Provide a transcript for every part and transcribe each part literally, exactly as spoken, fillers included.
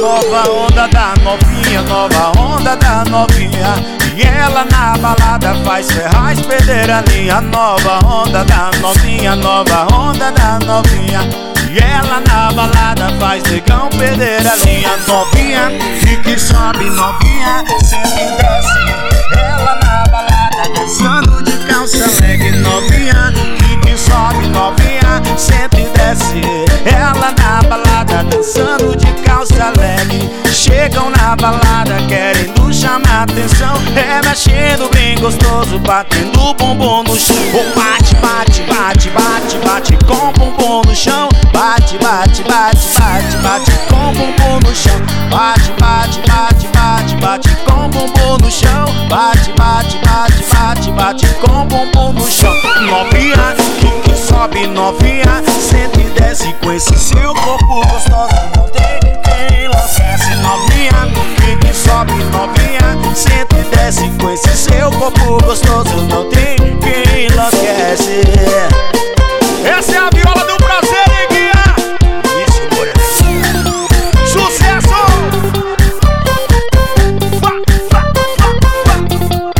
nova onda da novinha, nova onda da novinha. E ela na balada faz Ferraz perder a linha. Nova onda da novinha, nova onda da novinha. E ela na balada faz negão perder a linha. Novinha, e que sobe novinha, sempre desce. Ela na balada dançando de calça leg. Novinha, e que sobe novinha, sempre desce. Ela na balada dançando de calça leg. Chegam na balada querendo chamar atenção, remexendo bem gostoso, batendo o bumbum no chão. Oh, bate, bate, bate, bate, bate com o bumbum no chão. Bate, bate, bate, bate, bate com o bumbum no chão. Bate, bate, bate, bate, bate com o bumbum no chão. Bate, bate, bate, bate, bate com o bumbum no chão. Novinha, que, que sobe novinha, senta e desce com esse seu corpo gostoso. Não tem quem enlouquece. Novinha, que, que sobe novinha, senta e desce com esse seu corpo gostoso. Não tem quem enlouquece. Essa é a viola do prazer, neguinha. Isso, bora. Sucesso! Vá, vá, vá, vá.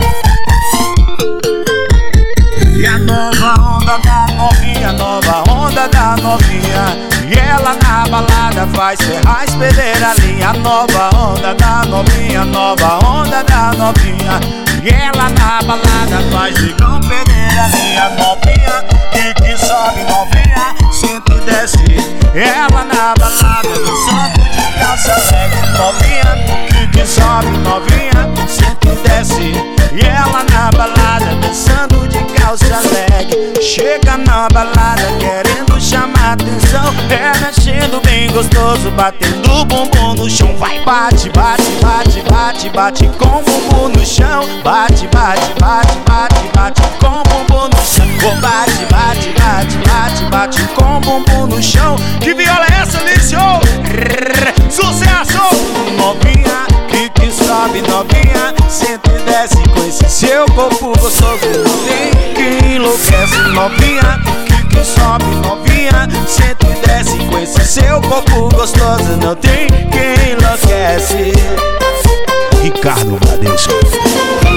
E a nova onda da novinha, nova onda da novinha. E ela na balada faz Ferraz perder a linha. Nova onda da novinha, nova onda da novinha. E ela na balada faz negão perder a linha. Novinha, e que sobe novinha, senta e desce. Ela na balada dançando de calça leg. Novinha, e que sobe novinha, senta e desce. E ela na balada dançando de calça leg. Chega na balada querendo chamar atenção, remexendo bem gostoso, batendo o bumbum no chão. Vai, bate, bate, bate, bate, bate com o bumbum no chão. Bate, bate, bate, bate, bate com o bumbum no chão. Oh, bate, bate, bate, bate, bate com o bumbum no chão. Que viola é essa, Lício? Sucesso! Novinha, que que sobe novinha, senta e desce com esse seu corpo gostoso. Não tem quem enlouquece. Novinha, que que sobe novinha, senta e desce com esse seu corpo gostoso. Não tem quem enlouquece. Ricardo Bradesco.